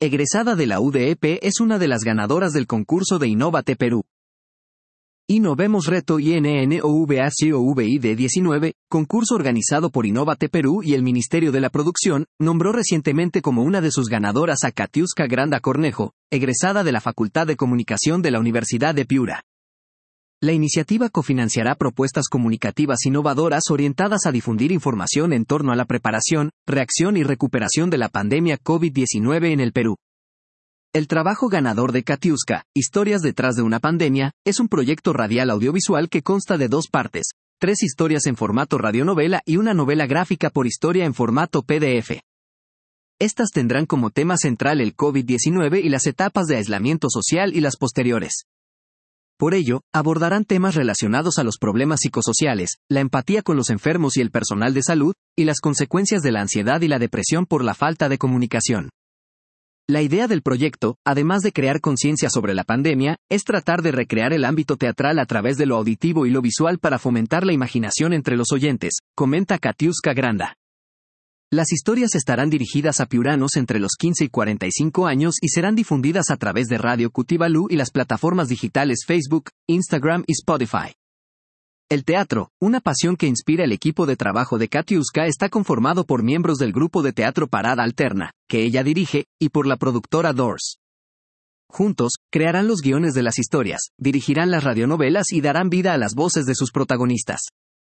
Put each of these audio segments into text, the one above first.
egresada de la UDEP, es una de las ganadoras del concurso de Innovate Perú. Innovemos Reto INNOVACOVID19, concurso organizado por Innovate Perú y el Ministerio de la Producción, nombró recientemente como una de sus ganadoras a Katiuska Granda Cornejo, egresada de la Facultad de Comunicación de la Universidad de Piura. La iniciativa cofinanciará propuestas comunicativas innovadoras orientadas a difundir información en torno a la preparación, reacción y recuperación de la pandemia COVID-19 en el Perú. El trabajo ganador de Katiuska, Historias detrás de una pandemia, es un proyecto radial audiovisual que consta de 2 partes, 3 historias en formato radionovela y una novela gráfica por historia en formato PDF. Estas tendrán como tema central el COVID-19 y las etapas de aislamiento social y las posteriores. Por ello, abordarán temas relacionados a los problemas psicosociales, la empatía con los enfermos y el personal de salud, y las consecuencias de la ansiedad y la depresión por la falta de comunicación. La idea del proyecto, además de crear conciencia sobre la pandemia, es tratar de recrear el ámbito teatral a través de lo auditivo y lo visual para fomentar la imaginación entre los oyentes, comenta Katiuska Granda. Las historias estarán dirigidas a piuranos entre los 15 y 45 años y serán difundidas a través de Radio Cutibalú y las plataformas digitales Facebook, Instagram y Spotify. El teatro, una pasión que inspira el equipo de trabajo de Katiuska, está conformado por miembros del grupo de teatro Parada Alterna, que ella dirige, y por la productora Doors. Juntos, crearán los guiones de las historias, dirigirán las radionovelas y darán vida a las voces de sus protagonistas.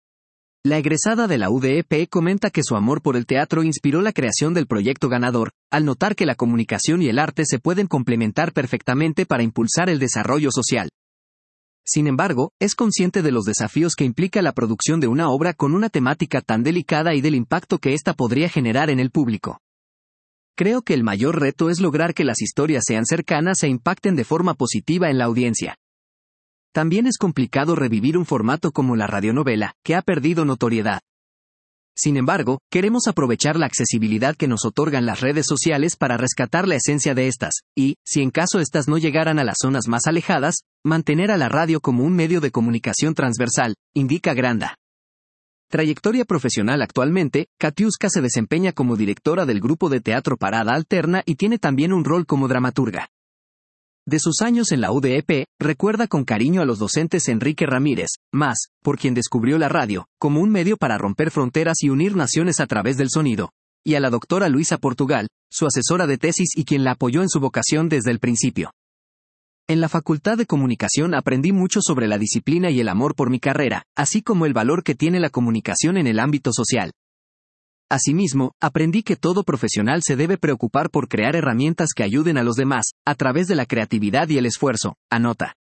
La egresada de la UDEP comenta que su amor por el teatro inspiró la creación del proyecto ganador, al notar que la comunicación y el arte se pueden complementar perfectamente para impulsar el desarrollo social. Sin embargo, es consciente de los desafíos que implica la producción de una obra con una temática tan delicada y del impacto que ésta podría generar en el público. Creo que el mayor reto es lograr que las historias sean cercanas e impacten de forma positiva en la audiencia. También es complicado revivir un formato como la radionovela, que ha perdido notoriedad. Sin embargo, queremos aprovechar la accesibilidad que nos otorgan las redes sociales para rescatar la esencia de estas, y, si en caso estas no llegaran a las zonas más alejadas, mantener a la radio como un medio de comunicación transversal, indica Granda. Trayectoria profesional: actualmente, Katiuska se desempeña como directora del grupo de teatro Parada Alterna y tiene también un rol como dramaturga. De sus años en la UDEP, recuerda con cariño a los docentes Enrique Ramírez, por quien descubrió la radio, como un medio para romper fronteras y unir naciones a través del sonido, y a la doctora Luisa Portugal, su asesora de tesis y quien la apoyó en su vocación desde el principio. En la Facultad de Comunicación aprendí mucho sobre la disciplina y el amor por mi carrera, así como el valor que tiene la comunicación en el ámbito social. Asimismo, aprendí que todo profesional se debe preocupar por crear herramientas que ayuden a los demás, a través de la creatividad y el esfuerzo, anota.